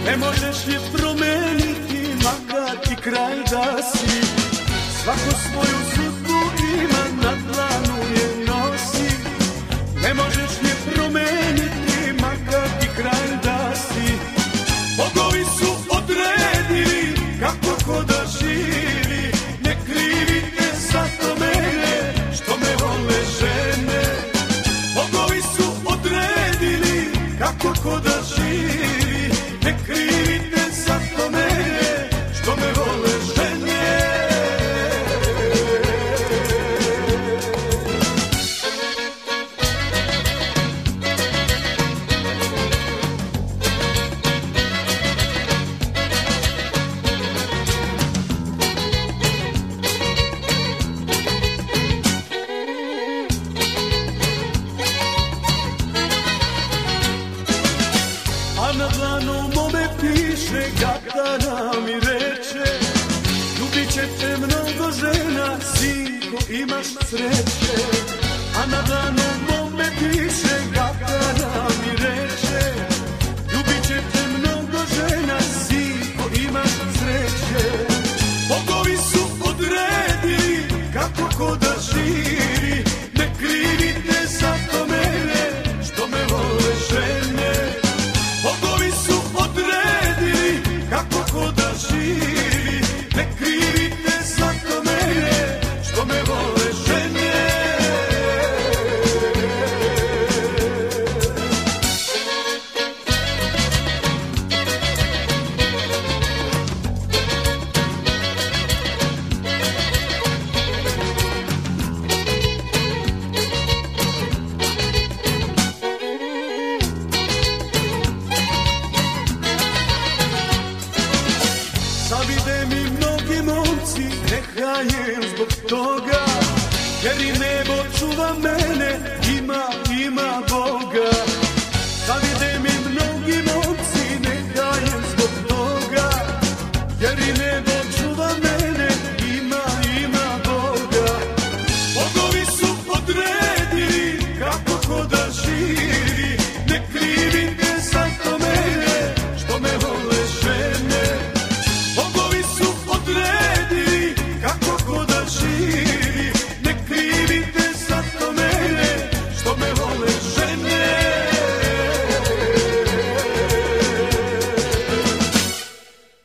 Ne možeš je promeniti, makar i kraj da si. Svako svoju sudbu ima, na dlanu je nosi. Ne možeš je promeniti, makar i kraj da si. Bogovi su odredili kako ko da živi. Ne krivite zato mene što me vole žene. Bogovi su odredili kako ko da živi. Ne krivite zato mene što me vole žene. Na dlanu mome piše, Gatana mi reče, ljubit će te mnogo žena, sinko imaš sreće. A na dlanu mome piše, Gatana mi reče, ljubit će te mnogo žena, sinko imaš sreće. Bogovi su odredili kako ko da živi. Ne krivite zato mene što me vole žene. Bogovi su odredili kako ko da živi. Ne krivite zato mene što me vole žene. Zavide mi mnogi momci, nehajem zbog toga, jer i nebo čuva mene, ima Boga.